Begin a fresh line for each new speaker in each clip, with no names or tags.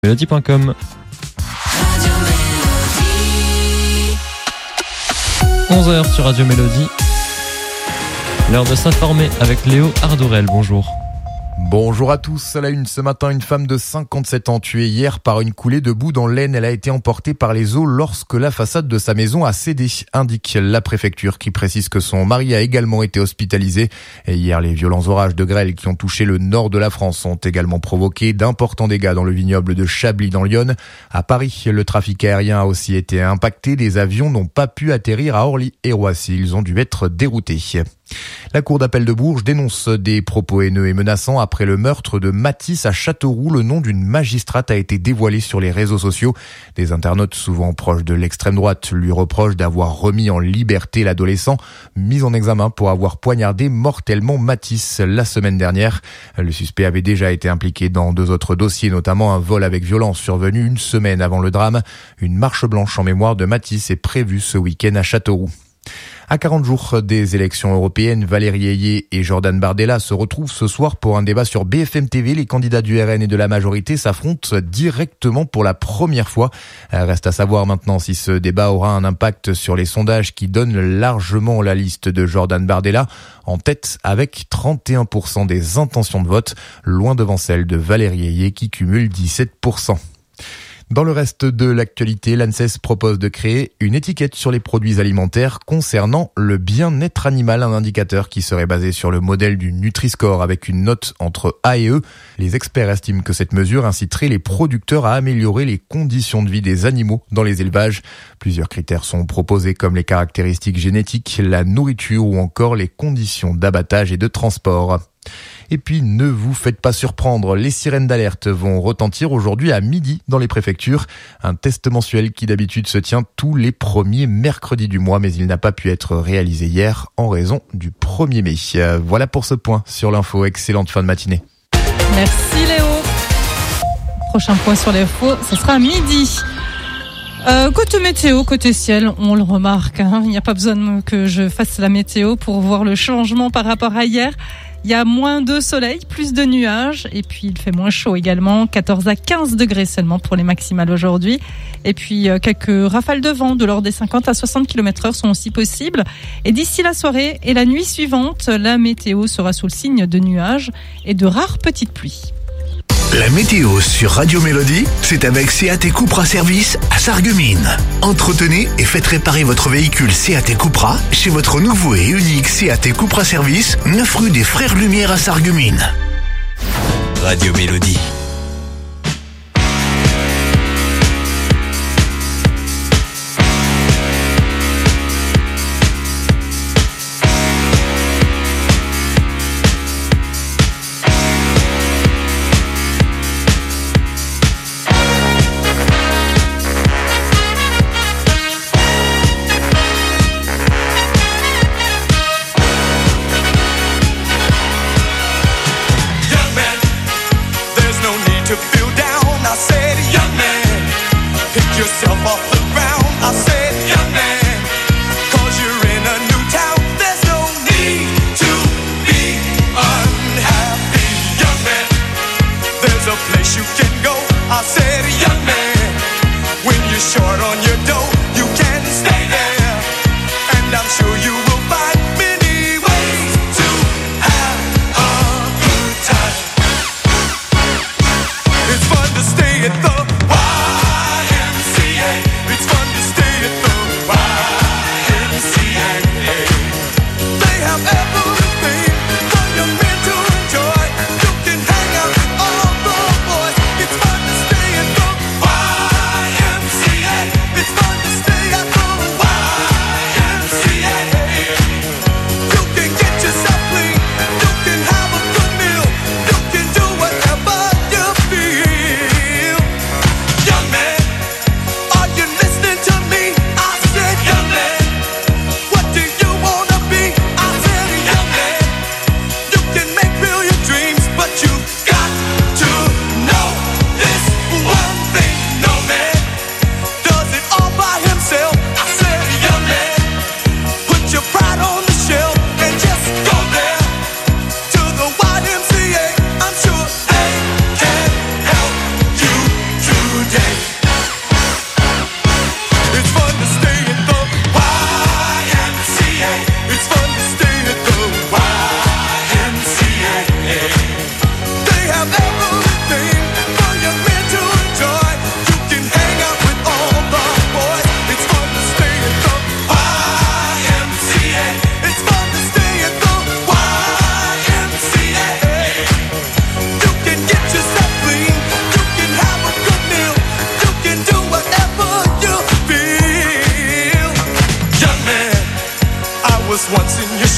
Mélodie.com. 11h sur Radio Mélodie. L'heure de s'informer avec Léo Ardourel. Bonjour.
Bonjour à tous. À la une ce matin, une femme de 57 ans tuée hier par une coulée de boue dans l'Aisne. Elle a été emportée par les eaux lorsque la façade de sa maison a cédé, indique la préfecture qui précise que son mari a également été hospitalisé. Et hier, les violents orages de grêle qui ont touché le nord de la France ont également provoqué d'importants dégâts dans le vignoble de Chablis dans l'Yonne. À Paris, le trafic aérien a aussi été impacté. Des avions n'ont pas pu atterrir à Orly et Roissy. Ils ont dû être déroutés. La cour d'appel de Bourges dénonce des propos haineux et menaçants après le meurtre de Mathis à Châteauroux. Le nom d'une magistrate a été dévoilé sur les réseaux sociaux. Des internautes souvent proches de l'extrême droite lui reprochent d'avoir remis en liberté l'adolescent, mis en examen pour avoir poignardé mortellement Mathis la semaine dernière. Le suspect avait déjà été impliqué dans 2 autres dossiers, notamment un vol avec violence survenu une semaine avant le drame. Une marche blanche en mémoire de Mathis est prévue ce week-end à Châteauroux. À 40 jours des élections européennes, Valérie Ayé et Jordan Bardella se retrouvent ce soir pour un débat sur BFM TV. Les candidats du RN et de la majorité s'affrontent directement pour la première fois. Reste à savoir maintenant si ce débat aura un impact sur les sondages qui donnent largement la liste de Jordan Bardella en tête avec 31% des intentions de vote, loin devant celle de Valérie Ayé qui cumule 17%. Dans le reste de l'actualité, l'ANSES propose de créer une étiquette sur les produits alimentaires concernant le bien-être animal, un indicateur qui serait basé sur le modèle du Nutri-Score avec une note entre A et E. Les experts estiment que cette mesure inciterait les producteurs à améliorer les conditions de vie des animaux dans les élevages. Plusieurs critères sont proposés comme les caractéristiques génétiques, la nourriture ou encore les conditions d'abattage et de transport. Et puis, ne vous faites pas surprendre, les sirènes d'alerte vont retentir aujourd'hui à midi dans les préfectures. Un test mensuel qui d'habitude se tient tous les premiers mercredis du mois, mais il n'a pas pu être réalisé hier en raison du 1er mai. Voilà pour ce point sur l'info. Excellente fin de matinée.
Merci Léo. Prochain point sur l'info, ce sera à midi. Côté météo, côté ciel, on le remarque, il n'y a pas besoin que je fasse la météo pour voir le changement par rapport à hier. Il y a moins de soleil, plus de nuages, et puis il fait moins chaud également, 14 à 15 degrés seulement pour les maximales aujourd'hui. Et puis quelques rafales de vent de l'ordre des 50 à 60 km/h sont aussi possibles. Et d'ici la soirée et la nuit suivante, la météo sera sous le signe de nuages et de rares petites pluies.
La météo sur Radio Mélodie, c'est avec Seat Cupra Service à Sarreguemines. Entretenez et faites réparer votre véhicule Seat Cupra chez votre nouveau et unique Seat Cupra Service, 9 rue des Frères Lumière à Sarreguemines. Radio Mélodie.
It's fun to stay at the YMCA.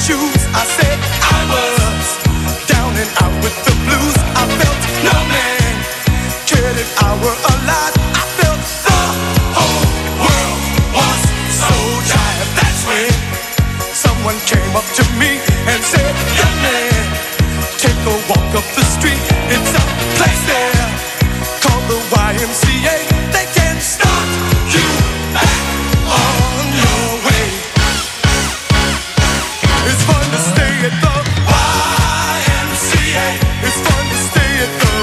shoes. I said I was down and out with the blues. I felt no man cared if I were alive. I felt the whole world was so tired. That's when someone came up to me and said, young man, take a walk up the street. It's a place there called the YMCA. They can start you back on your way. It's fun to stay at the YMCA. It's fun to stay at the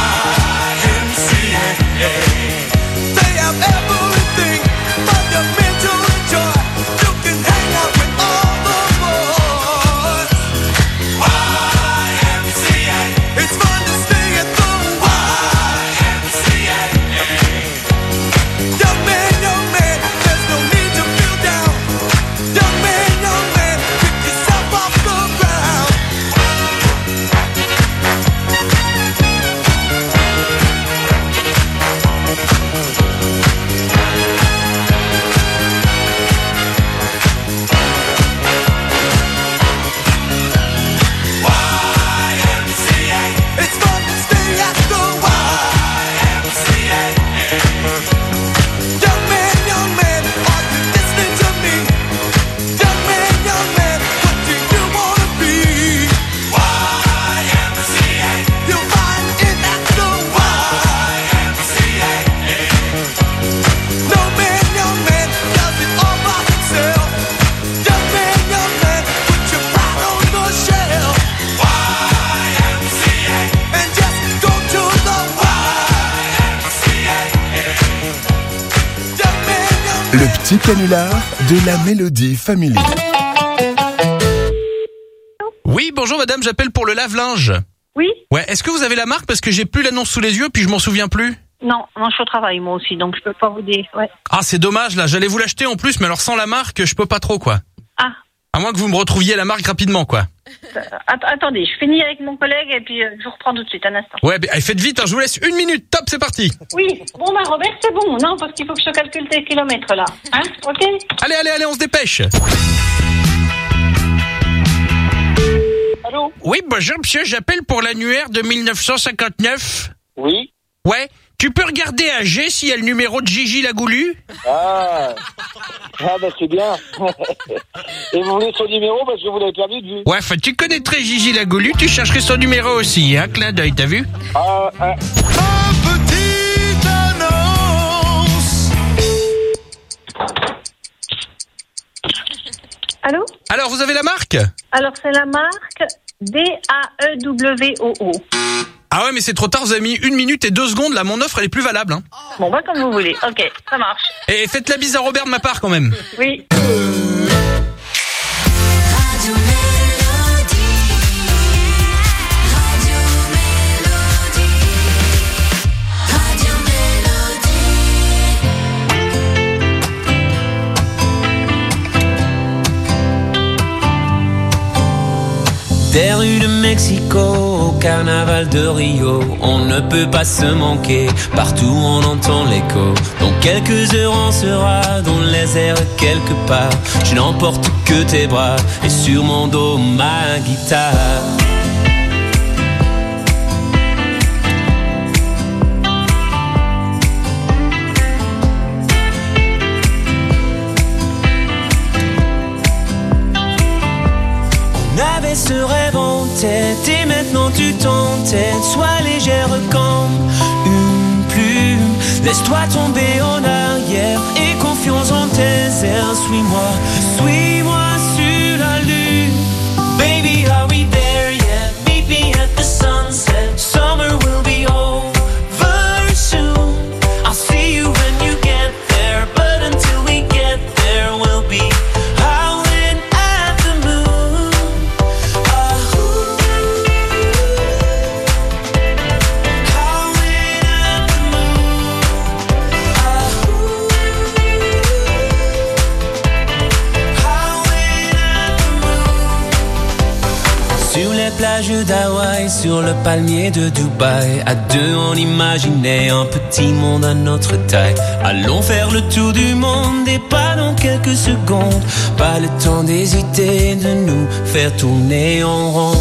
YMCA. They have everything fundamental joy. You can hang out with all the boys. YMCA. It's fun to stay at the YMCA. Young man, there's no need to feel down. Young man, pick yourself off the ground. YMCA. It's fun to stay at the YMCA. Young man, are you listening to me? Young man, what do you wanna be? YMCA. You'll find it at the YMCA. No man, young man, does it all by himself. Young man, put your pride on the shelf. YMCA. And just go to the YMCA. Young man,
Le petit canular de la Mélodie Family.
Oui, bonjour madame, j'appelle pour le lave-linge.
Oui?
Ouais, est-ce que vous avez la marque parce que j'ai plus l'annonce sous les yeux puis je m'en souviens plus?
Non, je suis au travail moi aussi, donc je peux pas vous dire. Ouais.
Ah, c'est dommage là, j'allais vous l'acheter en plus mais alors sans la marque, je peux pas trop quoi.
Ah,
À moins que vous me retrouviez la marque rapidement quoi.
attendez, je finis avec mon collègue et puis je vous reprends tout de suite, un instant.
Ouais, faites vite, hein, je vous laisse 1 minute, top, c'est parti.
Oui, bon bah Robert, c'est bon, non, parce qu'il faut que je calcule tes kilomètres là. Hein, ok?
Allez, on se dépêche.
Allô?
Oui, bonjour monsieur, j'appelle pour l'annuaire de 1959.
Oui.
Ouais, tu peux regarder à G s'il y a le numéro de Gigi Lagoulu?
Ah bah c'est bien. Et vous voulez son numéro parce que vous l'avez perdu de vue.
Ouais, enfin tu connaîtrais Gigi Lagoulu, tu chercherais son numéro aussi, hein, clin d'œil, t'as vu?
petite annonce.
Allô?
Alors, vous avez la marque?
Alors c'est la marque DAEWOO.
Ah ouais, mais c'est trop tard, vous avez mis 1 minute et 2 secondes, là, mon offre, elle est plus valable, hein.
Bon bah comme vous voulez, ok, ça marche.
Et faites la bise à Robert de ma part, quand même.
Oui.
Des rues de Mexico au carnaval de Rio, on ne peut pas se manquer, partout on entend l'écho. Dans quelques heures on sera dans les airs quelque part. Je n'emporte que tes bras et sur mon dos ma guitare. On avait ce rêve en tête et maintenant tu t'entêtes. Sois légère comme une plume. Laisse-toi tomber en arrière et confiance en tes airs. Suis-moi sur la lune. Baby, are we there yet? Meet me at the sunset. Summer will be over soon. I'll see you when you get there, but until we get there, we'll be howling at the moon. plage d'Hawaï, sur le palmier de Dubaï. À deux, on imaginait un petit monde à notre taille. Allons faire le tour du monde et pas dans quelques secondes. Pas le temps d'hésiter, de nous faire tourner en rond.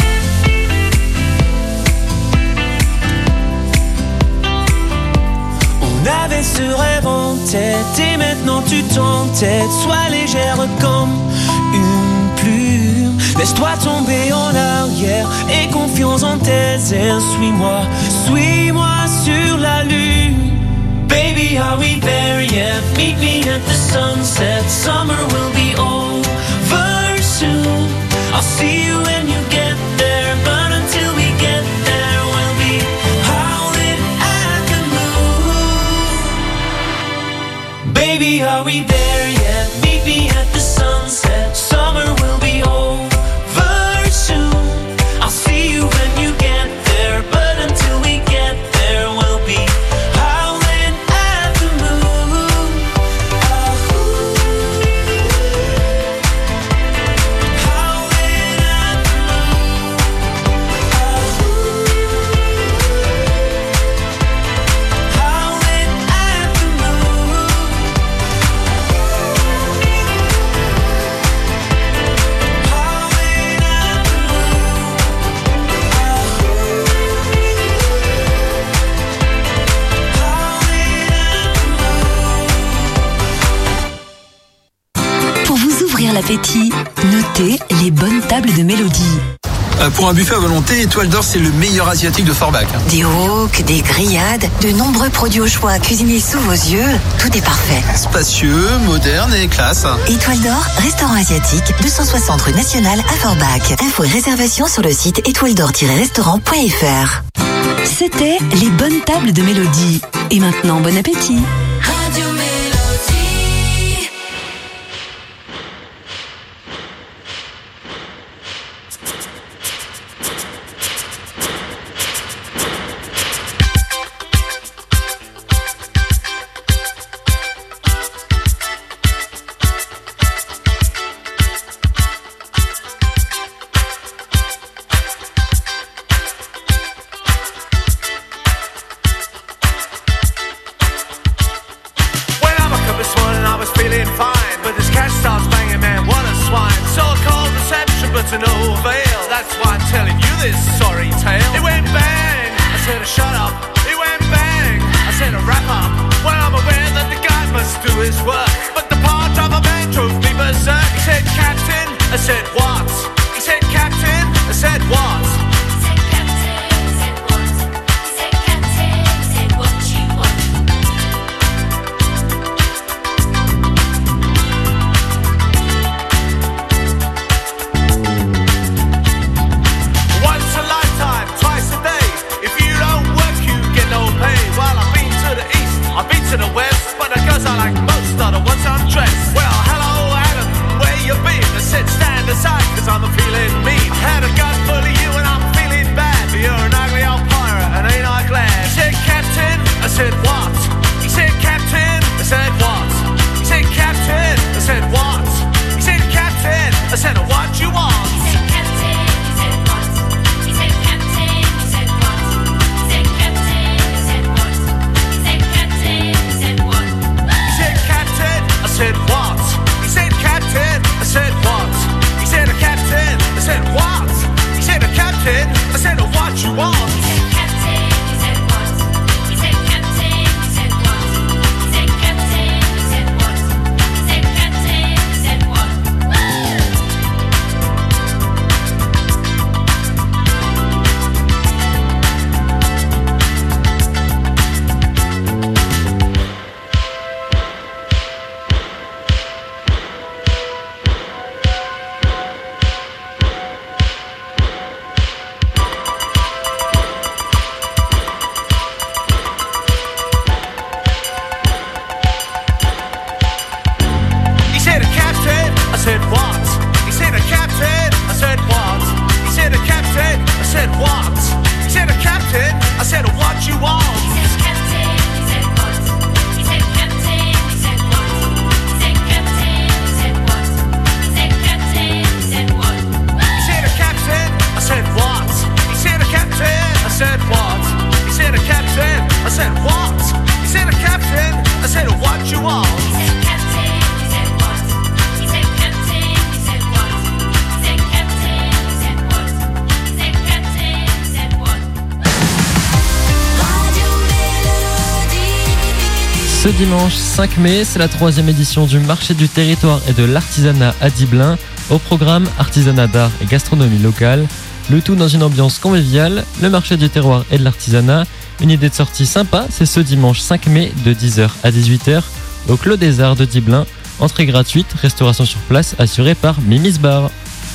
On avait ce rêve en tête et maintenant tu t'entêtes. Sois légère comme une plume. Laisse-toi tomber en arrière et confiance en tes airs. Suis-moi, suis-moi sur la lune. Baby, are we there yet? Meet me at the sunset. Summer will be over soon. I'll see you when you get there, but until we get there, we'll be howling at the moon. Baby, are we there yet? Meet me at the sunset. Summer will be over soon. I'll see you when you get there, but until we get there, we'll be howling at the moon. Howling at the moon. Howling at the moon.
Pour vous ouvrir l'appétit, notez les bonnes tables de Mélodie.
Pour un buffet à volonté, Étoile d'Or, c'est le meilleur asiatique de Forbach.
Des wok, des grillades, de nombreux produits au choix cuisinés sous vos yeux, tout est parfait.
Spacieux, moderne et classe.
Étoile d'Or, restaurant asiatique, 260 rue Nationale à Forbach. Infos et réservations sur le site étoiledor-restaurant.fr. C'était les bonnes tables de Mélodie. Et maintenant, bon appétit.
Radio Mélodie.
When I woke up this morning I was feeling fine, but this cat starts banging, man, what a swine. So I called reception but to no avail. That's why I'm telling you this sorry tale. It went bang, I said shut up. It went bang, I said wrap up. Well, I'm aware that the guy must do his work, but the part of a man drove me berserk. He said captain, I said what? He said captain, I said what? Once a lifetime, twice a day. If you don't work,
wall.
Ce dimanche 5 mai, c'est la 3e édition du marché du territoire et de l'artisanat à Diblin. Au programme, artisanat d'art et gastronomie locale. Le tout dans une ambiance conviviale. Le marché du terroir et de l'artisanat. Une idée de sortie sympa, c'est ce dimanche 5 mai de 10h à 18h au Clos des Arts de Diblin. Entrée gratuite, restauration sur place assurée par Mimi's Bar.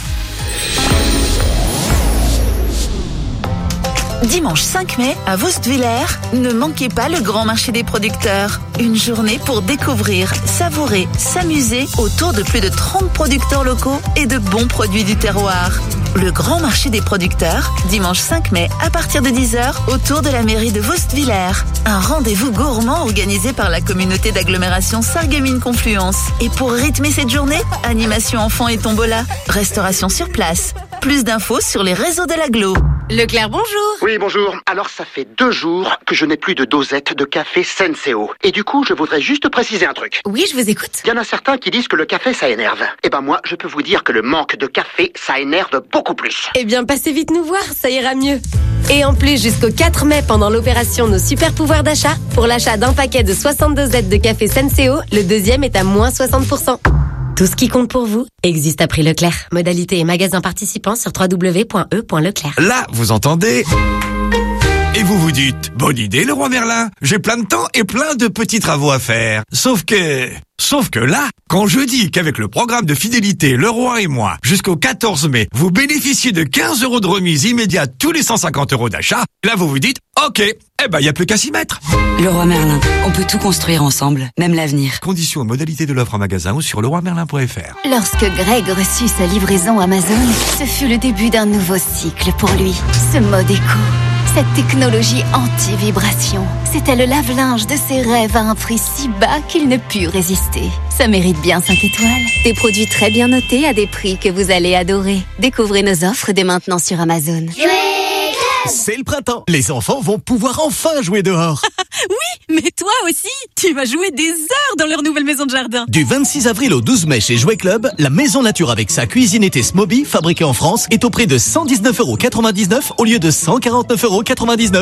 Dimanche 5 mai, à Wostwiller, ne manquez pas le grand marché des producteurs. Une journée pour découvrir, savourer, s'amuser autour de plus de 30 producteurs locaux et de bons produits du terroir. Le grand marché des producteurs, dimanche 5 mai à partir de 10h autour de la mairie de Wostwiller. Un rendez-vous gourmand organisé par la communauté d'agglomération Sarreguemines-Confluence. Et pour rythmer cette journée, animation enfants et tombola, restauration sur place. Plus d'infos sur les réseaux de l'agglo.
Leclerc, bonjour.
Oui, bonjour. Alors, ça fait 2 jours que je n'ai plus de dosette de café Senseo. Et du coup, je voudrais juste préciser un truc.
Oui, je vous écoute.
Il y en a certains qui disent que le café, ça énerve. Eh ben moi, je peux vous dire que le manque de café, ça énerve beaucoup plus.
Eh bien, passez vite nous voir, ça ira mieux. Et en plus, jusqu'au 4 mai, pendant l'opération Nos Super Pouvoirs d'achat, pour l'achat d'un paquet de 60 dosettes de café Senseo, le deuxième est à moins 60%. Tout ce qui compte pour vous existe à prix Leclerc. Modalité et magasin participants sur www.e.leclerc.
Là, vous entendez ? Et vous vous dites, bonne idée Leroy Merlin, j'ai plein de temps et plein de petits travaux à faire. Sauf que là, quand je dis qu'avec le programme de fidélité Leroy et moi, jusqu'au 14 mai, vous bénéficiez de 15 € de remise immédiate tous les 150 € d'achat, là vous vous dites, ok, eh ben y a plus qu'à s'y mettre.
Leroy Merlin, on peut tout construire ensemble, même l'avenir.
Conditions et modalités de l'offre en magasin ou sur leroymerlin.fr.
Lorsque Greg reçut sa livraison Amazon, ce fut le début d'un nouveau cycle pour lui. Ce mode éco, cette technologie anti-vibration, c'était le lave-linge de ses rêves à un prix si bas qu'il ne put résister. Ça mérite bien 5 étoiles. Des produits très bien notés à des prix que vous allez adorer. Découvrez nos offres dès maintenant sur Amazon.
C'est le printemps. Les enfants vont pouvoir enfin jouer dehors.
Oui, mais toi aussi, tu vas jouer des heures dans leur nouvelle maison de jardin.
Du 26 avril au 12 mai chez Jouet Club, la maison nature avec sa cuisine été Smoby, fabriquée en France, est au prix de 119,99 € au lieu de 149,99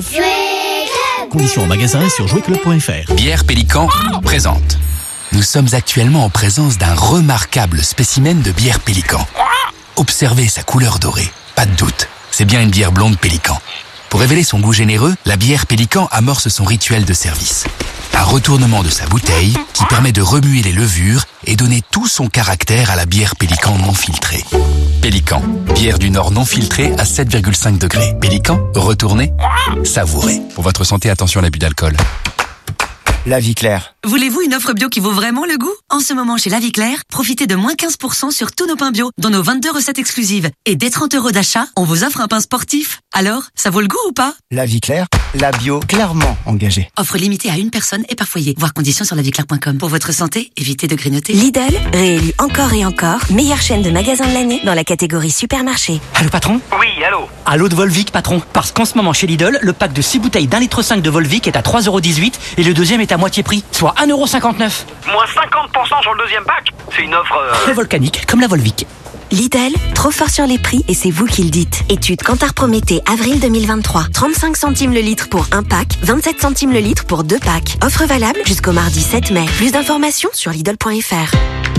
€. Conditions en magasin et sur jouetclub.fr.
Bière Pélican présente. Nous sommes actuellement en présence d'un remarquable spécimen de bière Pélican. Observez sa couleur dorée. Pas de doute, c'est bien une bière blonde Pélican. Pour révéler son goût généreux, la bière Pélican amorce son rituel de service. Un retournement de sa bouteille qui permet de remuer les levures et donner tout son caractère à la bière Pélican non filtrée. Pélican, bière du Nord non filtrée à 7,5 degrés. Pélican, retournez, savourez. Pour votre santé, attention à l'abus d'alcool.
La Vie Claire.
Voulez-vous une offre bio qui vaut vraiment le goût ? En ce moment, chez La Vie Claire, profitez de moins 15% sur tous nos pains bio, dans nos 22 recettes exclusives. Et dès 30 € d'achat, on vous offre un pain sportif. Alors, ça vaut le goût ou pas ?
La Vie Claire, la bio clairement engagée.
Offre limitée à une personne et par foyer. Voir conditions sur laviclaire.com. Pour votre santé, évitez de grignoter.
Lidl, réélu encore et encore, meilleure chaîne de magasins de l'année dans la catégorie supermarché.
Allô patron ?
Oui, allô.
Allô de Volvic patron. Parce qu'en ce moment chez Lidl, le pack de 6 bouteilles d'1,5 litre de Volvic est à 3,18 € et le deuxième est à moitié prix, soit 1,59 €.
Moins 50% sur le deuxième pack. C'est une offre...
Très volcanique, comme la Volvic.
Lidl, trop fort sur les prix et c'est vous qui le dites. Étude Kantar Prométhée, avril 2023. 35 centimes le litre pour un pack, 27 centimes le litre pour 2 packs. Offre valable jusqu'au mardi 7 mai. Plus d'informations sur Lidl.fr.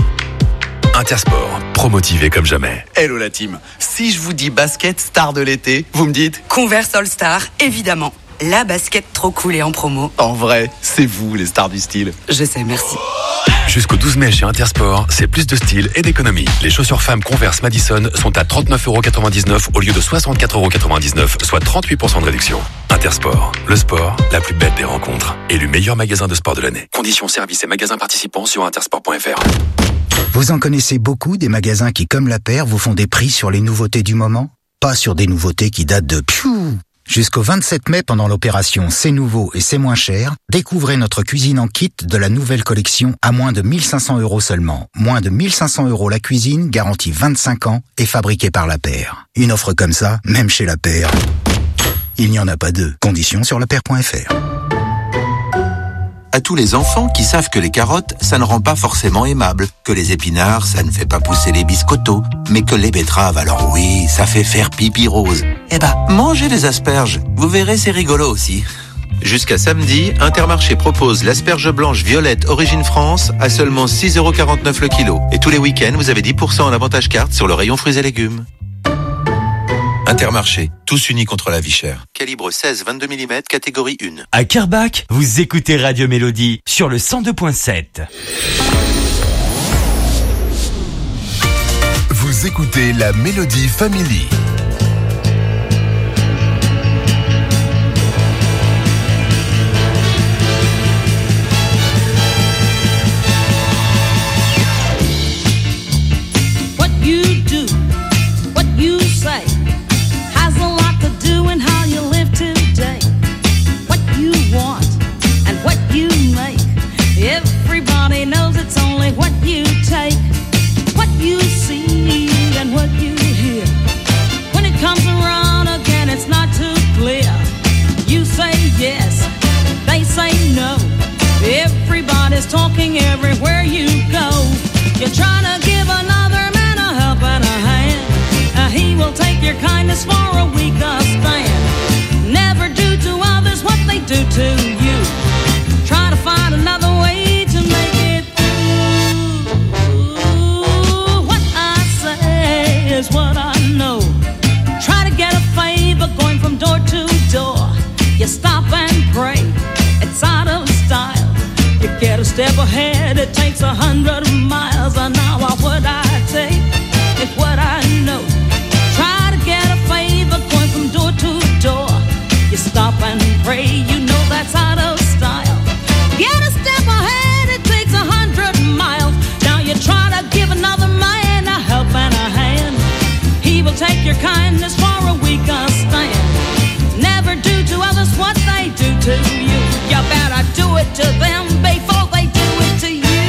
Intersport, promotivé comme jamais. Hello la team, si je vous dis basket star de l'été, vous me dites
Converse All Star, évidemment. La basket trop cool et en promo.
En vrai, c'est vous les stars du style.
Je sais, merci.
Jusqu'au 12 mai chez Intersport, c'est plus de style et d'économie. Les chaussures femmes Converse Madison sont à 39,99 € au lieu de 64,99 €, soit 38% de réduction. Intersport, le sport, la plus belle des rencontres. Élu meilleur magasin de sport de l'année. Conditions, services et magasins participants sur intersport.fr.
Vous en connaissez beaucoup des magasins qui, comme La Paire, vous font des prix sur les nouveautés du moment ? Pas sur des nouveautés qui datent de Jusqu'au 27 mai, pendant l'opération C'est nouveau et c'est moins cher, découvrez notre cuisine en kit de la nouvelle collection à moins de 1 500 € seulement. Moins de 1 500 € la cuisine, garantie 25 ans et fabriquée par La Paire. Une offre comme ça, même chez La Paire, il n'y en a pas deux. Conditions sur lapaire.fr.
à tous les enfants qui savent que les carottes, ça ne rend pas forcément aimable, que les épinards, ça ne fait pas pousser les biscottos, mais que les betteraves, alors oui, ça fait faire pipi rose. Eh ben, mangez les asperges, vous verrez, c'est rigolo aussi. Jusqu'à samedi, Intermarché propose l'asperge blanche violette Origine France à seulement 6,49€ le kilo. Et tous les week-ends, vous avez 10% en avantage carte sur le rayon fruits et légumes. Intermarché, tous unis contre la vie chère. Calibre 16-22 mm, catégorie 1.
À Kerbach, vous écoutez Radio Mélodie sur le 102.7.
Vous écoutez la Mélodie Family.
What you do, what you say, has a lot to do in how you live today. What you want and what you make, everybody knows it's only what you take. What you see and what you hear, when it comes around again it's not too clear. You say yes, they say no, everybody's talking everywhere you go. You're trying to give another man a help and a hand, he will take your kindness for a weaker stand. Never do to others what they do to you. Try to find another way to make it through. What I say is what I know. Try to get a favor going from door to door. You stop and pray, it's out of style. You get a step ahead, it takes 100 miles an hour. What I take is what I know. Try to get a favor going from door to door. You stop and pray, you know that's out of style. Get a step ahead, it takes 100 miles. Now you try to give another man a help and a hand, he will take your kindness for a weaker stand. Never do to others what they do to you. You better do it to them before they do it to you.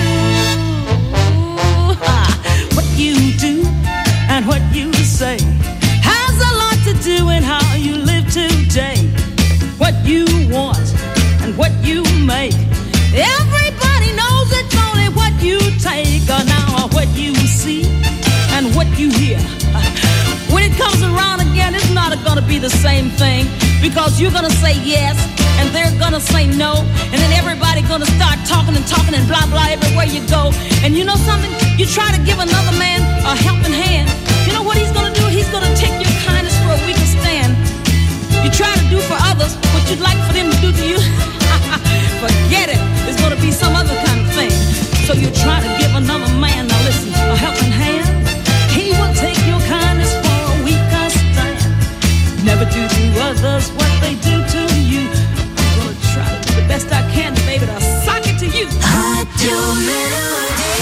What you do and what you say has a lot to do in how you live today. What you want and what you make, everybody knows it's only what you take. Now what you see and what you hear, when it comes around again it's not gonna be the same thing, because you're gonna say yes and they're gonna say no, and then everybody gonna start talking and blah blah everywhere you go. And you know something, you try to give another man a helping hand, you know what he's gonna do? He's gonna take your kindness for a weaker stand. You try to do for others what you'd like for them to do to you, forget it, it's gonna be some other kind of thing. So you try to give another man, now listen, a helping hand, he will take your kindness for a weaker stand. Never do to others what they do to you. I'm gonna try to do the best I can, baby, to sock it to you. Radio Mélodie.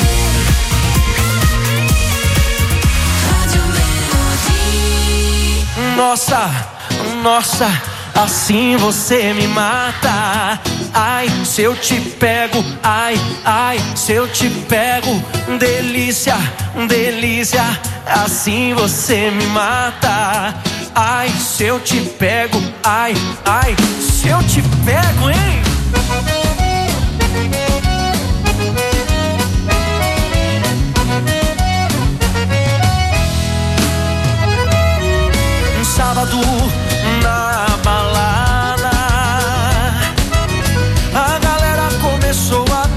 Radio Mélodie.
Nossa, nossa, assim você me mata. Ai, se eu te pego, ai, ai, se eu te pego. Delícia, delícia, assim você me mata. Ai, se eu te pego, ai, ai, se eu te pego, hein? Sábado na balada, a galera começou a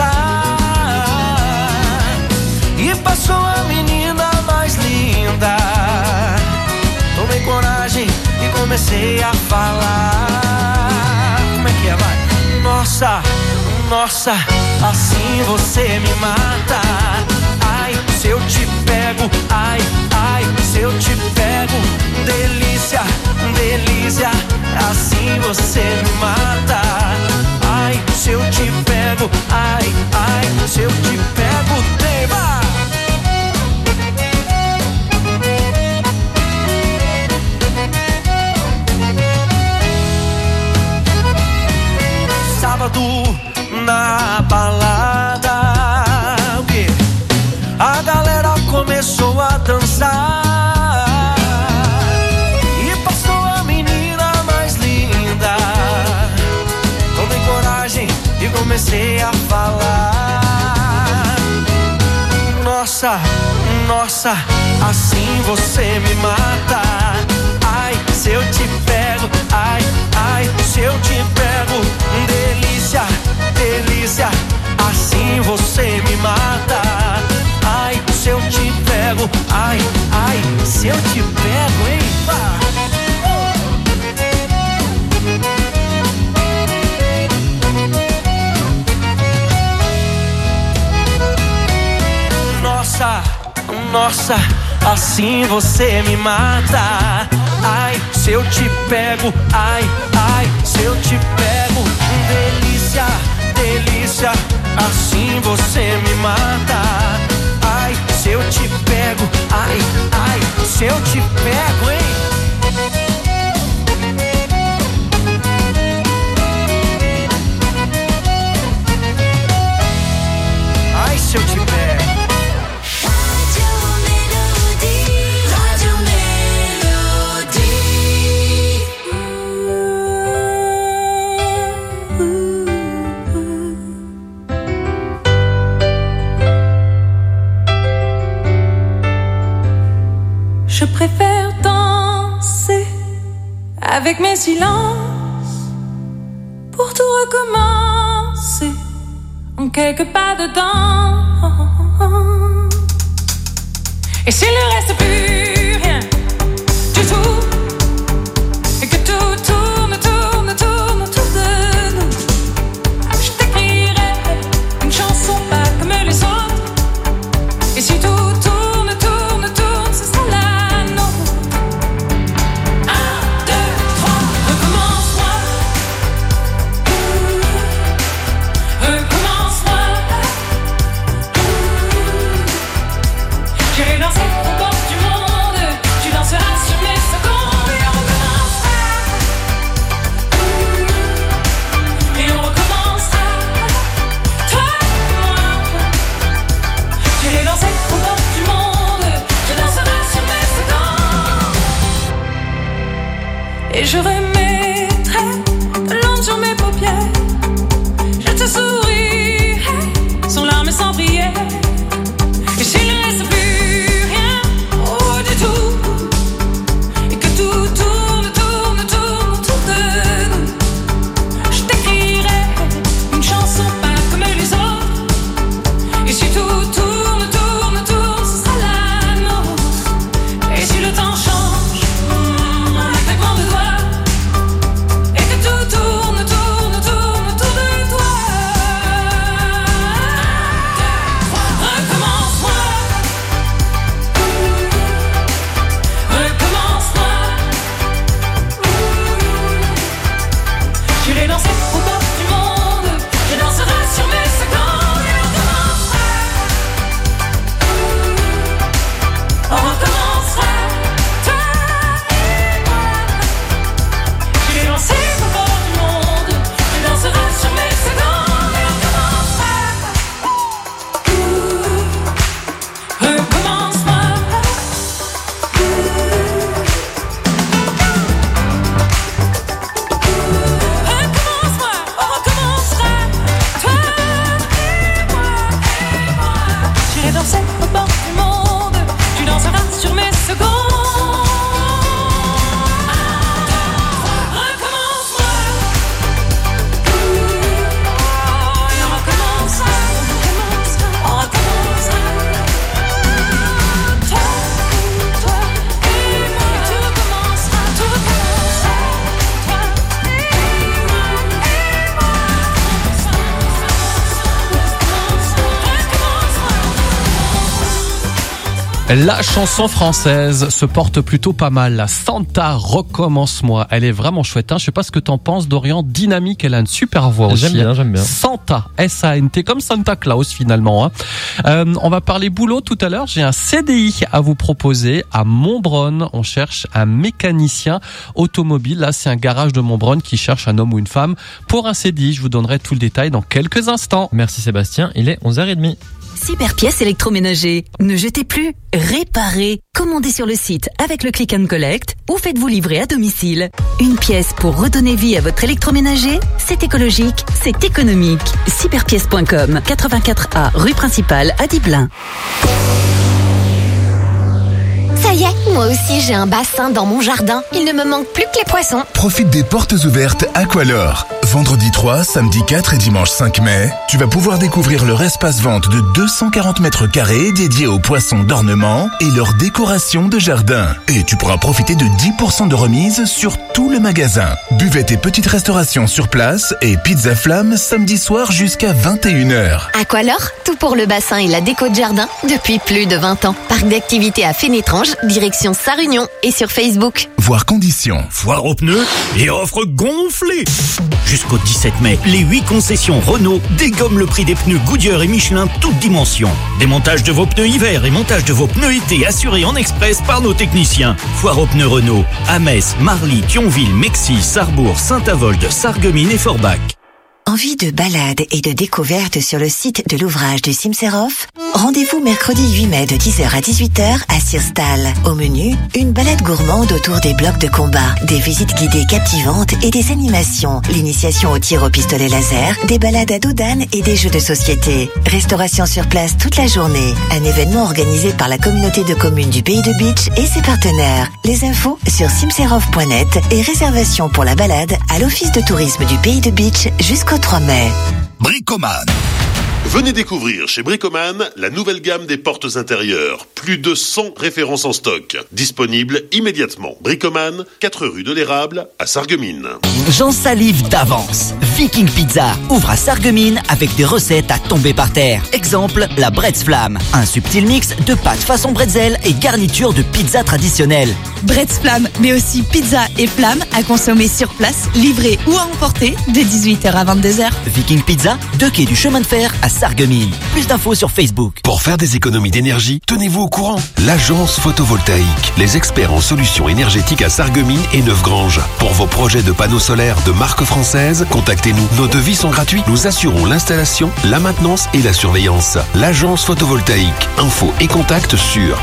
dançar e passou a menina mais linda. Tomei coragem e comecei a falar. Como é que é, vai? Nossa, nossa, assim você me mata. Ai, se eu te pego, ai, ai, se eu te pego. Delícia, delícia, assim você me mata. Ai, se eu te pego, ai, ai, se eu te pego, tema. Sábado na balada, a galera começou a dançar e passou a menina mais linda. Tomei coragem e comecei comecei a falar. Nossa, nossa, assim você me mata. Ai, se eu te pego, ai, ai, se eu te pego. Delícia, delícia, assim você me mata. Ai, se eu te pego, ai, ai, se eu te pego, hein? Nossa, nossa, assim você me mata. Ai, se eu te pego, ai, ai, se eu te pego. Delícia, delícia, assim você me mata. Ai, se eu te pego, ai, ai, se eu te pego, hein? Ai, se eu te pego.
Je préfère danser avec mes silences pour tout recommencer en quelques pas dedans. Et s'il ne reste plus rien du tout, et que tout tourne, tourne, tourne autour de nous, je t'écrirai une chanson pas comme les autres. Et si tout tourne, tourne, tourne, ce sera là. Et je remettrai de l'encre sur mes paupières. Je te sourirai sans larmes et sans prière. Et s'il ne reste plus rien, oh du tout, et que tout tourne, tourne, tourne autour de nous, je t'écrirai une chanson pas comme les autres. Et si tout tourne, tourne, tourne, ce sera la nôtre. Et si le temps change,
La chanson française se porte plutôt pas mal. La Santa, recommence-moi. Elle est vraiment chouette. Je sais pas ce que t'en penses, Dorian. Dynamique, elle a une super voix aussi.
J'aime bien.
Santa, S-A-N-T, comme Santa Claus finalement. On va parler boulot tout à l'heure. J'ai un CDI à vous proposer à Montbronne. On cherche un mécanicien automobile. Là, c'est un garage de Montbronne qui cherche un homme ou une femme pour un CDI. Je vous donnerai tout le détail dans quelques instants.
Merci Sébastien, il est 11h30.
Superpièces électroménager. Ne jetez plus, réparez. Commandez sur le site avec le click and collect ou faites-vous livrer à domicile. Une pièce pour redonner vie à votre électroménager, c'est écologique, c'est économique. Superpièces.com, 84A, rue principale à Diblin.
Ça y est, moi aussi j'ai un bassin dans mon jardin. Il ne me manque plus que les poissons.
Profite des portes ouvertes Aqualor. Vendredi 3, samedi 4 et dimanche 5 mai, tu vas pouvoir découvrir leur espace-vente de 240 mètres carrés dédié aux poissons d'ornement et leur décoration de jardin. Et tu pourras profiter de 10% de remise sur tout le magasin. Buvette et petites restaurations sur place et pizza flamme samedi soir jusqu'à 21h.
Aqualor, tout pour le bassin et la déco de jardin depuis plus de 20 ans. Parc d'activités à Fénétrange, direction Sarre-Union et sur Facebook.
Voir conditions.
Foire aux pneus et offre gonflée. Jusqu'au 17 mai, les 8 concessions Renault dégomment le prix des pneus Goodyear et Michelin toutes dimensions. Démontage de vos pneus hiver et montage de vos pneus été assurés en express par nos techniciens. Foire aux pneus Renault à Metz, Marly, Thionville, Mexy, Sarrebourg, Saint-Avold, Sarreguemines et Forbach.
Envie de balade et de découverte sur le site de l'ouvrage du Cimserhof? Rendez-vous mercredi 8 mai de 10h à 18h à Sirstal. Au menu, une balade gourmande autour des blocs de combat, des visites guidées captivantes et des animations, l'initiation au tir au pistolet laser, des balades à dos d'âne et des jeux de société. Restauration sur place toute la journée. Un événement organisé par la communauté de communes du Pays de Beach et ses partenaires. Les infos sur cimserhof.net et réservation pour la balade à l'Office de tourisme du Pays de Beach jusqu'au 3 mai.
Bricoman. Venez découvrir chez Bricoman la nouvelle gamme des portes intérieures. Plus de 100 références en stock. Disponibles immédiatement. Bricoman, 4 rue de l'Érable à Sarreguemines.
J'en salive d'avance. Viking Pizza ouvre à Sarreguemines avec des recettes à tomber par terre. Exemple, la Bretz Flamme. Un subtil mix de pâtes façon bretzel et garniture de pizza traditionnelle.
Bretz Flamme, mais aussi pizza et flamme à consommer sur place, livré ou à emporter de 18h à 22h.
Viking Pizza, 2 quai du chemin de fer à Sarreguemines. Plus d'infos sur Facebook.
Pour faire des économies d'énergie, tenez-vous au courant. L'agence photovoltaïque, les experts en solutions énergétiques à Sarreguemines et Neufgrange. Pour vos projets de panneaux solaires de marque française, contactez-nous. Nos devis sont gratuits. Nous assurons l'installation, la maintenance et la surveillance. L'agence photovoltaïque. Infos et contacts sur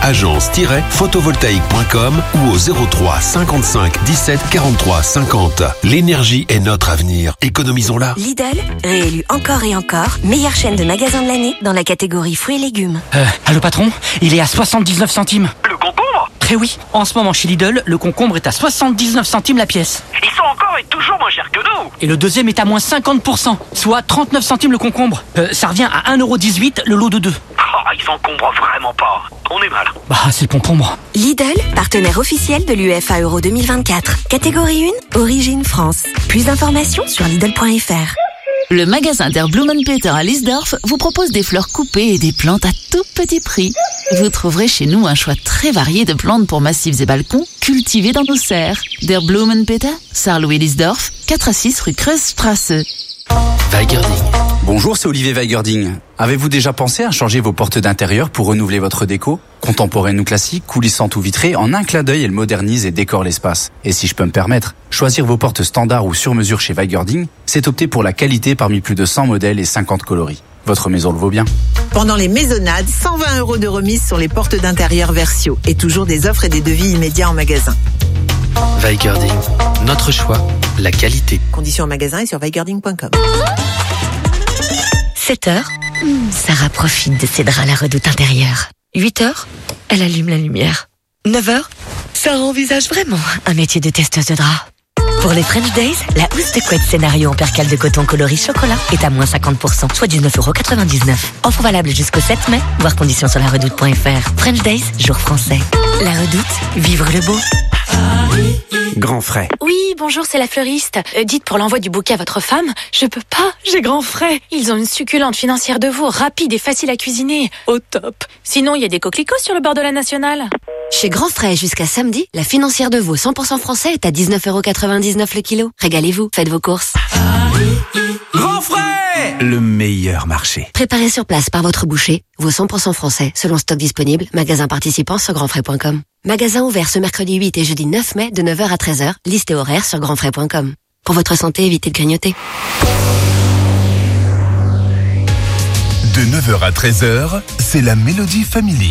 agence-photovoltaïque.com ou au 03 55 17 43 50. L'énergie est notre avenir. Économisons-la.
Lidl, réélu encore et encore, meilleure chaîne de magasins de l'année dans la catégorie fruits et légumes.
Allô patron, il est à 79 centimes.
Le concombre?
Eh oui, en ce moment chez Lidl, le concombre est à 79 centimes la pièce.
Ils sont encore et toujours moins chers que nous.
Et le deuxième est à moins 50%, soit 39 centimes le concombre. Ça revient à 1,18€ le lot de 2.
Oh, ils s'encombrent vraiment pas. On est mal.
Bah, c'est le concombre.
Lidl, partenaire officiel de l'UEFA Euro 2024. Catégorie 1, origine France. Plus d'informations sur Lidl.fr.
Le magasin der Blumenpeter à Liesdorf vous propose des fleurs coupées et des plantes à tout petit prix. Vous trouverez chez nous un choix très varié de plantes pour massifs et balcons cultivées dans nos serres. Der Blumenpeter, Saarlouis-Liesdorf, 4 à 6 rue Kreuzstrasse.
Weigerding. Bonjour, c'est Olivier Weigerding. Avez-vous déjà pensé à changer vos portes d'intérieur pour renouveler votre déco? Contemporaine ou classique, coulissante ou vitrée, en un clin d'œil, elle modernise et décore l'espace. Et si je peux me permettre, choisir vos portes standards ou sur mesure chez Weigerding, c'est opter pour la qualité parmi plus de 100 modèles et 50 coloris. Votre maison le vaut bien.
Pendant les maisonnades, 120 € de remise sur les portes d'intérieur Versio et toujours des offres et des devis immédiats en magasin.
Weigerding, notre choix, la qualité.
Conditions en magasin et sur weigerding.com.
7h, Sarah profite de ses draps à la redoute intérieure. 8h, elle allume la lumière. 9h, Sarah envisage vraiment un métier de testeuse de draps. Pour les French Days, la housse de couette scénario en percale de coton coloris chocolat est à moins 50%, soit 19,99€. Offre valable jusqu'au 7 mai, voir conditions sur laredoute.fr. French Days, jour français. La Redoute, vivre le beau.
Grand frais.
Oui, bonjour, c'est la fleuriste. Dites pour l'envoi du bouquet à votre femme, je peux pas, j'ai grand frais. Ils ont une succulente financière de veau, rapide et facile à cuisiner. Au top. Sinon, il y a des coquelicots sur le bord de la Nationale.
Chez Grand Frais, jusqu'à samedi, la financière de veau 100% français est à 19,99€ le kilo. Régalez-vous, faites vos courses.
Grand frais! Le meilleur marché.
Préparé sur place par votre boucher, veau 100% français, selon stock disponible, magasin participant sur grandfrais.com. Magasin ouvert ce mercredi 8 et jeudi 9 mai de 9h à 13h, liste et horaire sur grandfrais.com. Pour votre santé, évitez de grignoter.
De 9h à 13h, c'est la Mélodie Family.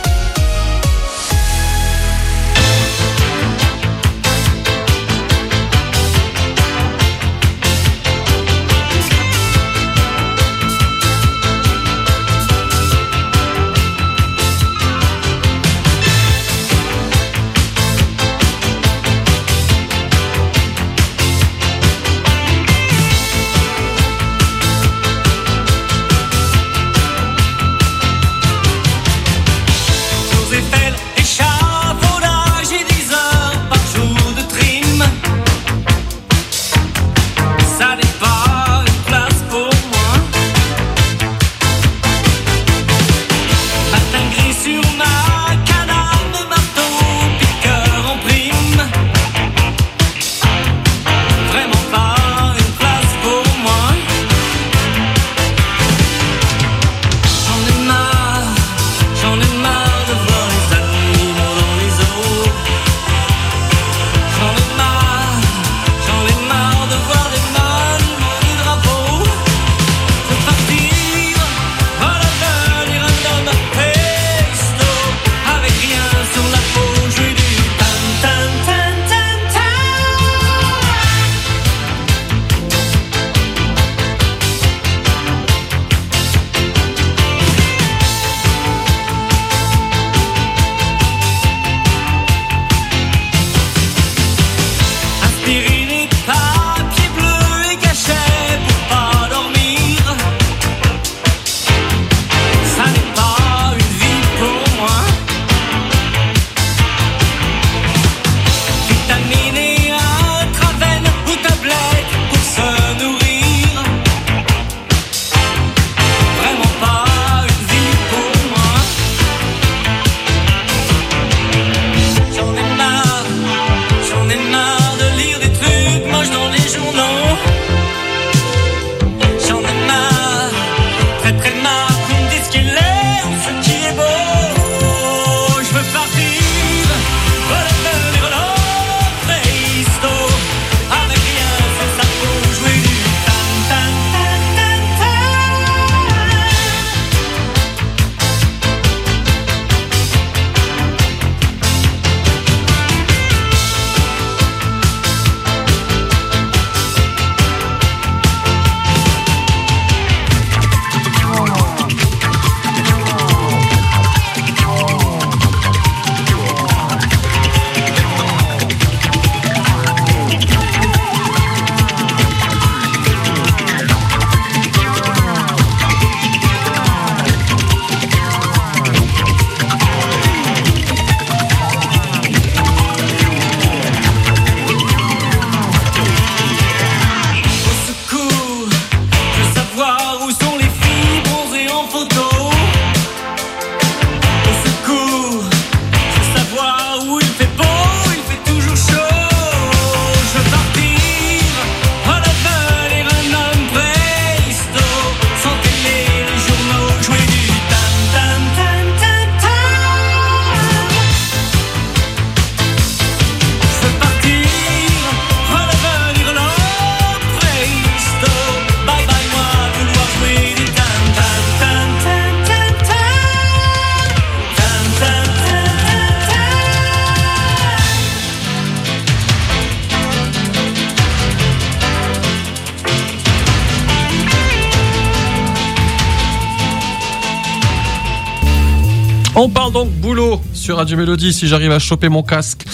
On parle donc boulot sur Radio Mélodie si j'arrive à choper mon casque.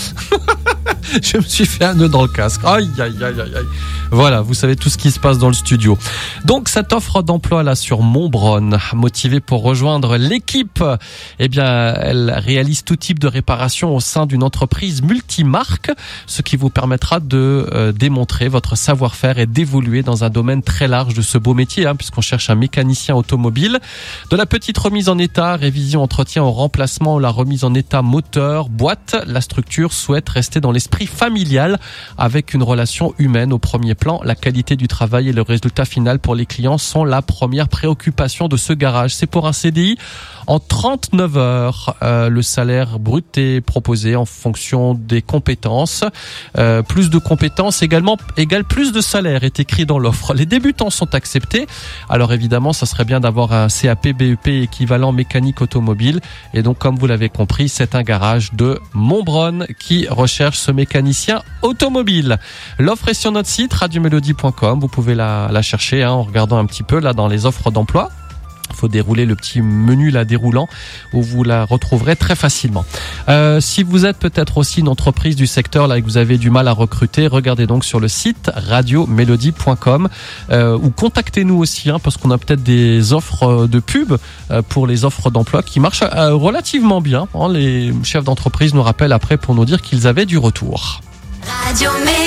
Je me suis fait un nœud dans le casque. Aïe, aïe, aïe, aïe, aïe. Voilà, vous savez tout ce qui se passe dans le studio. Donc, cette offre d'emploi là sur Montbronne, motivée pour rejoindre l'équipe, eh bien, elle réalise tout type de réparation au sein d'une entreprise multimarque, ce qui vous permettra de démontrer votre savoir-faire et d'évoluer dans un domaine très large de ce beau métier, puisqu'on cherche un mécanicien automobile. De la petite remise en état, révision, entretien au remplacement, la remise en état moteur, boîte, la structure souhaite rester dans l'esprit familial avec une relation humaine au premier plan. La qualité du travail et le résultat final pour les clients sont la première préoccupation de ce garage. C'est pour un CDI en 39 heures. Le salaire brut est proposé en fonction des compétences. Plus de compétences égale plus de salaire est écrit dans l'offre. Les débutants sont acceptés. Alors évidemment, ça serait bien d'avoir un CAP BEP équivalent mécanique automobile. Et donc, comme vous l'avez compris, c'est un garage de Montbronne qui recherche ce mécanicien automobile. L'offre est sur notre site radiomélodie.com. Vous pouvez la chercher en regardant un petit peu là dans les offres d'emploi. Il faut dérouler le petit menu là déroulant où vous la retrouverez très facilement. Si vous êtes peut-être aussi une entreprise du secteur là et que vous avez du mal à recruter, regardez donc sur le site radiomélodie.com ou contactez-nous aussi parce qu'on a peut-être des offres de pub pour les offres d'emploi qui marchent relativement bien. Les chefs d'entreprise nous rappellent après pour nous dire qu'ils avaient du retour.
Radio Mélodie.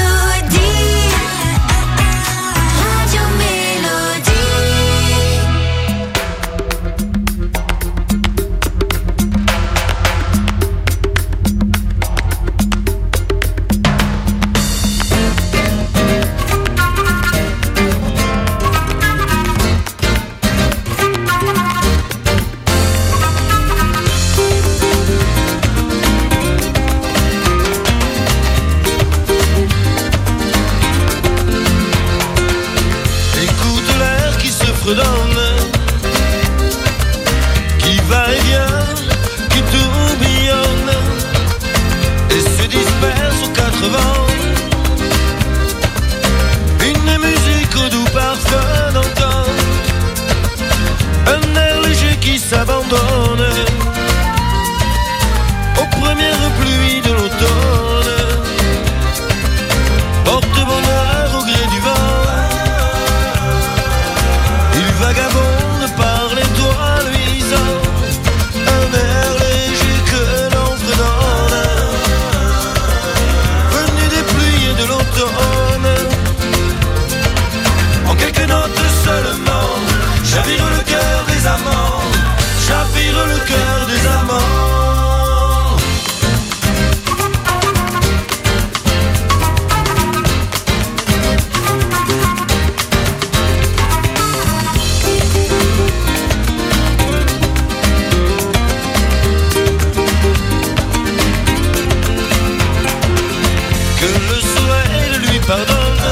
Qui va et vient, qui tourbillonne et se disperse aux quatre vents. Une musique au doux parfum d'antan, un air léger qui s'abandonne aux premières pluies de l'automne. Porte bonheur au gré du vent, il vagabonde par les toits luisants, un air léger que l'on fredonne, venu des pluies et de l'automne. En quelques notes seulement, chavire le cœur des amants, chavire le cœur des amants. Pardonne,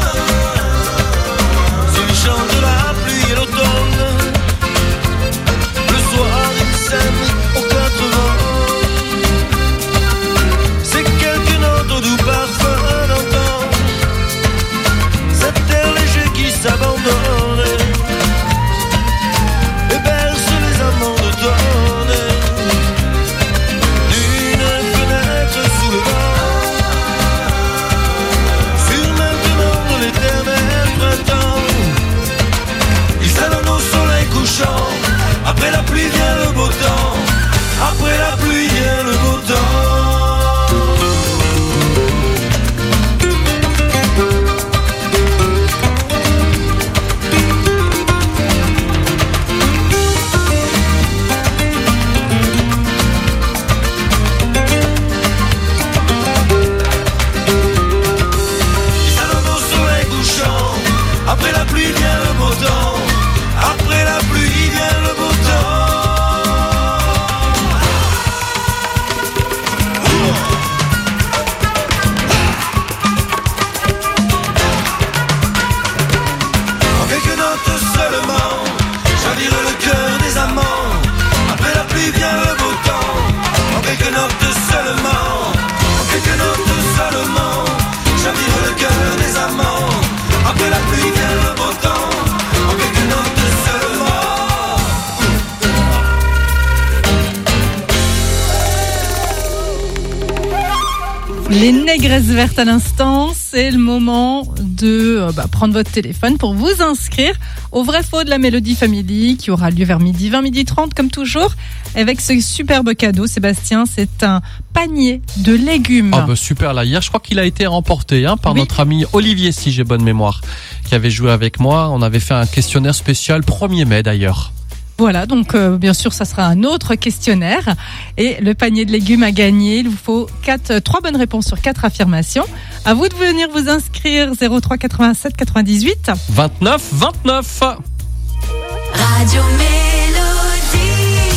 s'il chante la pluie et l'automne, le soir il s'aime aux quatre vents. C'est quelques notes au doux parfum d'antan, cet air léger qui s'abandonne et berce les amants d'automne. D'une fenêtre sous le vent, après la pluie vient le beau temps, après la pluie vient le beau temps. Il s'annonce au soleil couchant, après la pluie vient le beau temps. Après la pluie vient le beau temps. En quelques notes seulement, chavire le cœur des amants. Après la pluie vient le beau temps. En quelques notes seulement, en quelques notes seulement, chavire le cœur des amants. Après la pluie vient le beau temps. En quelques notes
Les Négresses Vertes à l'instant, c'est le moment de prendre votre téléphone pour vous inscrire au vrai faux de la Mélodie Family qui aura lieu vers midi 20, midi 30 comme toujours avec ce superbe cadeau. Sébastien, c'est un panier de légumes.
Ah super, là hier je crois qu'il a été remporté par notre ami Olivier, si j'ai bonne mémoire, qui avait joué avec moi. On avait fait un questionnaire spécial 1er mai d'ailleurs.
Voilà, donc bien sûr, ça sera un autre questionnaire. Et le panier de légumes à gagner, il vous faut 3 bonnes réponses sur 4 affirmations. À vous de venir vous inscrire 03 87 98
29 29.
Radio Mélodie.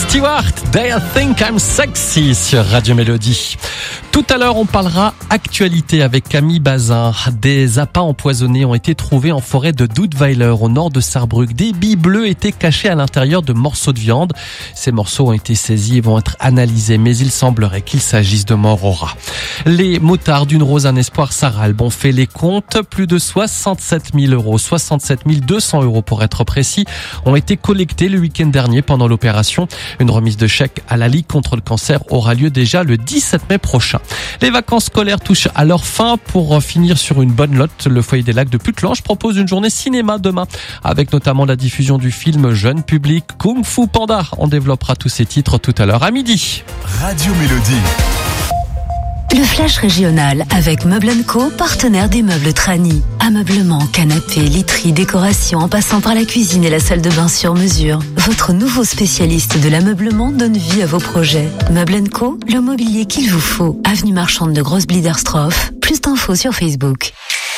Stewart, They Think I'm Sexy sur Radio Mélodie. Tout à l'heure, on parlera actualité avec Camille Bazin. Des appâts empoisonnés ont été trouvés en forêt de Dudweiler, au nord de Sarrebruck. Des billes bleues étaient cachées à l'intérieur de morceaux de viande. Ces morceaux ont été saisis et vont être analysés, mais il semblerait qu'il s'agisse de morts au rat. Les motards d'une rose, un espoir Saralbe ont fait les comptes. Plus de 67 000 euros, 67 200 euros pour être précis, ont été collectés le week-end dernier pendant l'opération. Une remise de chèque à la Ligue contre le cancer aura lieu déjà le 17 mai prochain. Les vacances scolaires touchent à leur fin. Pour finir sur une bonne note, le Foyer des Lacs de Putelange propose une journée cinéma demain, avec notamment la diffusion du film jeune public Kung Fu Panda. On développera tous ces titres tout à l'heure à midi.
Radio Mélodie.
Le flash régional avec Meubles & Co, partenaire des meubles Trani. Ameublement, canapé, literie, décoration, en passant par la cuisine et la salle de bain sur mesure. Votre nouveau spécialiste de l'ameublement donne vie à vos projets. Meubles & Co, le mobilier qu'il vous faut. Avenue Marchande de Grosse-Bliederstroff. Plus d'infos sur Facebook.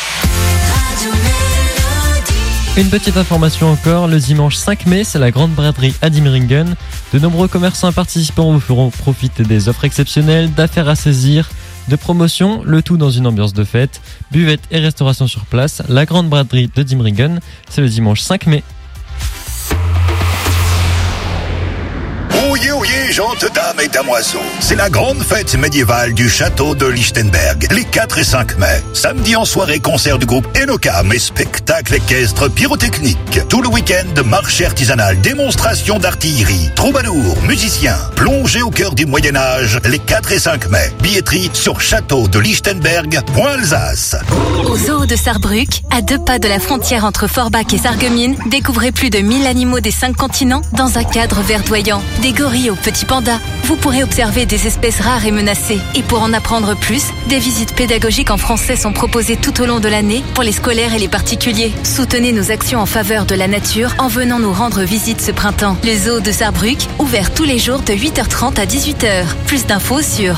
Une petite information encore, le dimanche 5 mai, c'est la grande braderie à Diemringen. De nombreux commerçants participants vous feront profiter des offres exceptionnelles, d'affaires à saisir, de promotions, le tout dans une ambiance de fête, buvette et restauration sur place. La grande braderie de Diemringen, c'est le dimanche 5 mai.
Oyez, oyez, gentes dames et damoiseaux. C'est la grande fête médiévale du château de Lichtenberg, les 4 et 5 mai. Samedi en soirée, concert du groupe Enocam et spectacle équestre pyrotechnique. Tout le week-end, marché artisanal, démonstration d'artillerie, troubadours, musiciens, plongée au cœur du Moyen-Âge, les 4 et 5 mai. Billetterie sur château-de-Lichtenberg.Alsace.
Au zoo de Sarrebruck, à 2 pas de la frontière entre Forbach et Sarreguemines, découvrez plus de 1000 animaux des 5 continents dans un cadre verdoyant. Des gorilles aux petits pandas, vous pourrez observer des espèces rares et menacées. Et pour en apprendre plus, des visites pédagogiques en français sont proposées tout au long de l'année pour les scolaires et les particuliers. Soutenez nos actions en faveur de la nature en venant nous rendre visite ce printemps. Le zoo de Sarrebruck, ouvert tous les jours de 8h30 à 18h. Plus d'infos sur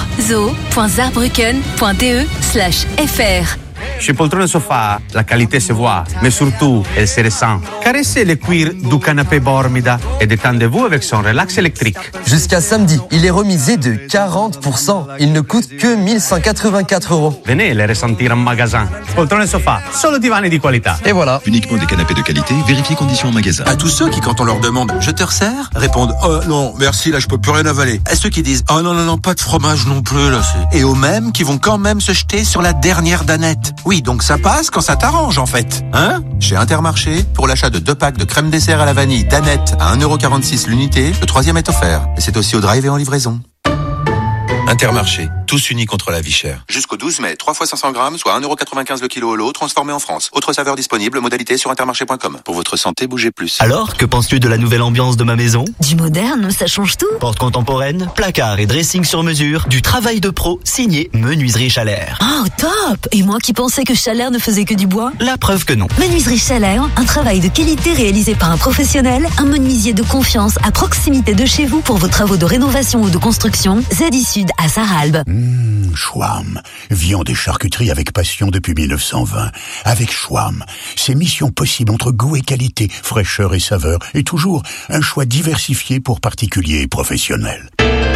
zoo.saarbrücken.de/fr.
Chez Poltrone Sofa, la qualité se voit, mais surtout, elle se ressent. Caressez le cuir du canapé Bormida et détendez-vous avec son relax électrique.
Jusqu'à samedi, il est remisé de 40%. Il ne coûte que 1184 euros.
Venez les ressentir en magasin. Poltrone Sofa, solo divani di qualità.
Et voilà.
Uniquement des canapés de qualité, vérifiez conditions en magasin.
À tous ceux qui, quand on leur demande « Je te resserre ?» répondent « Oh non, merci, là je peux plus rien avaler ». À ceux qui disent « Oh non, pas de fromage non plus, là c'est... » Et aux mêmes qui vont quand même se jeter sur la dernière danette. Oui, donc ça passe quand ça t'arrange en fait. Hein ? Chez Intermarché, pour l'achat de 2 packs de crème dessert à la vanille Danette à 1,46€ l'unité, le 3e est offert. Et c'est aussi au drive et en livraison. Intermarché, tous unis contre la vie chère. Jusqu'au 12 mai, 3 fois 500 grammes, soit 1,95€ le kilo au lot, transformé en France. Autre saveur disponible, modalité sur intermarché.com. Pour votre santé, bougez plus.
Alors, que penses-tu de la nouvelle ambiance de ma maison ?
Du moderne, ça change tout.
Porte contemporaine, placard et dressing sur mesure, du travail de pro, signé Menuiserie Chalère.
Oh, top! Et moi qui pensais que Chalère ne faisait que du bois?
La preuve que non.
Menuiserie Chalère, un travail de qualité réalisé par un professionnel, un menuisier de confiance à proximité de chez vous pour vos travaux de rénovation ou de construction. ZI Sud à Saralbe.
Schwam, viande et charcuterie avec passion depuis 1920. Avec Schwam, c'est mission possible entre goût et qualité, fraîcheur et saveur, et toujours un choix diversifié pour particuliers et professionnels.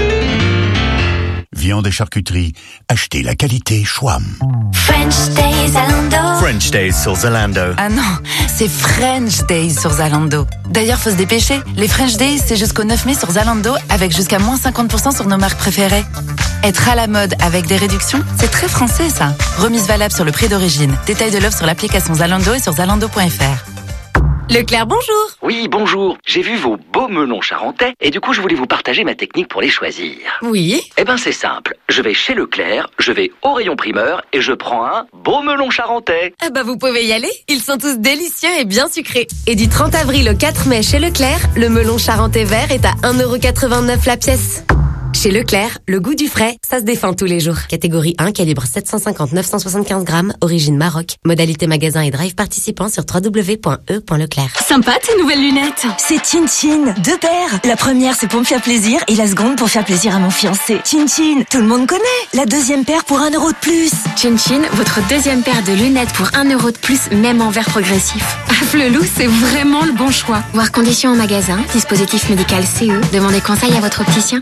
Viande et charcuterie, achetez la qualité Schwam.
French Days Zalando.
French Days sur Zalando.
Ah non, c'est French Days sur Zalando. D'ailleurs, faut se dépêcher. Les French Days, c'est jusqu'au 9 mai sur Zalando, avec jusqu'à moins 50% sur nos marques préférées. Être à la mode avec des réductions, c'est très français ça. Remise valable sur le prix d'origine. Détail de l'offre sur l'application Zalando et sur zalando.fr.
Leclerc, bonjour.
Oui, bonjour. J'ai vu vos beaux melons charentais et du coup, je voulais vous partager ma technique pour les choisir.
Oui.
Eh ben, c'est simple. Je vais chez Leclerc, je vais au rayon primeur et je prends un beau melon charentais.
Ah bah, vous pouvez y aller. Ils sont tous délicieux et bien sucrés. Et du 30 avril au 4 mai chez Leclerc, le melon charentais vert est à 1,89€ la pièce.
Chez Leclerc, le goût du frais, ça se défend tous les jours. Catégorie 1, calibre 750-975 grammes, origine Maroc. Modalité magasin et drive participant sur www.e.leclerc.
Sympa tes nouvelles lunettes.
C'est Chin Chin, 2 paires. La première, c'est pour me faire plaisir et la seconde pour faire plaisir à mon fiancé. Chin Chin, tout le monde connaît. La deuxième paire pour 1 euro de plus.
Chin Chin, votre deuxième paire de lunettes pour 1 euro de plus, même en verre progressif. Flelou, c'est vraiment le bon choix.
Voir conditions en magasin, dispositif médical CE. Demandez conseil à votre opticien.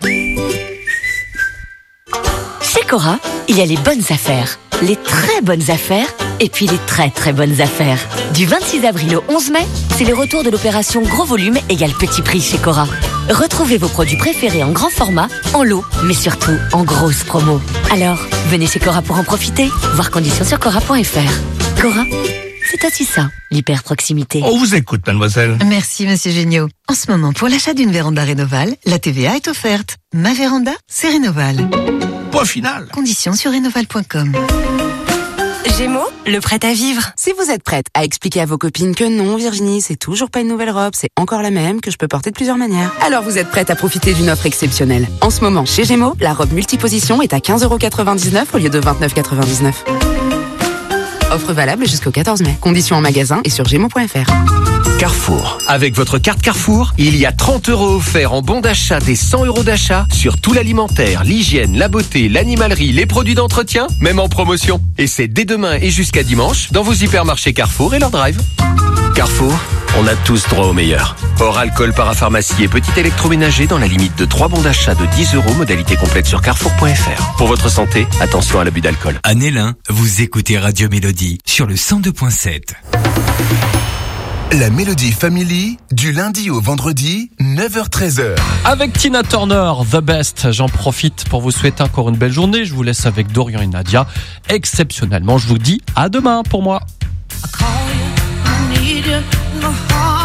Chez Cora, il y a les bonnes affaires, les très bonnes affaires et puis les très très bonnes affaires. Du 26 avril au 11 mai, c'est les retours de l'opération Gros Volume égale Petit Prix chez Cora. Retrouvez vos produits préférés en grand format, en lot, mais surtout en grosse promo. Alors, venez chez Cora pour en profiter. Voir conditions sur cora.fr. Cora, c'est aussi ça, l'hyper-proximité.
On vous écoute, mademoiselle.
Merci, monsieur Géniaud. En ce moment, pour l'achat d'une véranda Rénoval, la TVA est offerte. Ma véranda, c'est Rénoval.
Point final.
Conditions sur rénoval.com.
Gémeaux, le prêt à vivre. Si vous êtes prête à expliquer à vos copines que non, Virginie, c'est toujours pas une nouvelle robe, c'est encore la même, que je peux porter de plusieurs manières, alors vous êtes prête à profiter d'une offre exceptionnelle. En ce moment, chez Gémeaux, la robe multiposition est à 15,99 € au lieu de 29,99 €. Offre valable jusqu'au 14 mai. Conditions en magasin et sur gémeaux.fr.
Carrefour. Avec votre carte Carrefour, il y a 30 € offerts en bon d'achat des 100 € d'achat sur tout l'alimentaire, l'hygiène, la beauté, l'animalerie, les produits d'entretien, même en promotion. Et c'est dès demain et jusqu'à dimanche dans vos hypermarchés Carrefour et leur drive. Carrefour, on a tous droit au meilleur. Hors alcool, parapharmacie et petit électroménager dans la limite de 3 bons d'achat de 10 €, modalité complète sur carrefour.fr. Pour votre santé, attention à l'abus d'alcool.
À Nélin, vous écoutez Radio Mélodie sur le 102.7.
La Mélodie Family, du lundi au vendredi, 9h-13h.
Avec Tina Turner, The Best, j'en profite pour vous souhaiter encore une belle journée. Je vous laisse avec Dorian et Nadia. Exceptionnellement, je vous dis à demain pour moi.
I call you, I need you, my heart.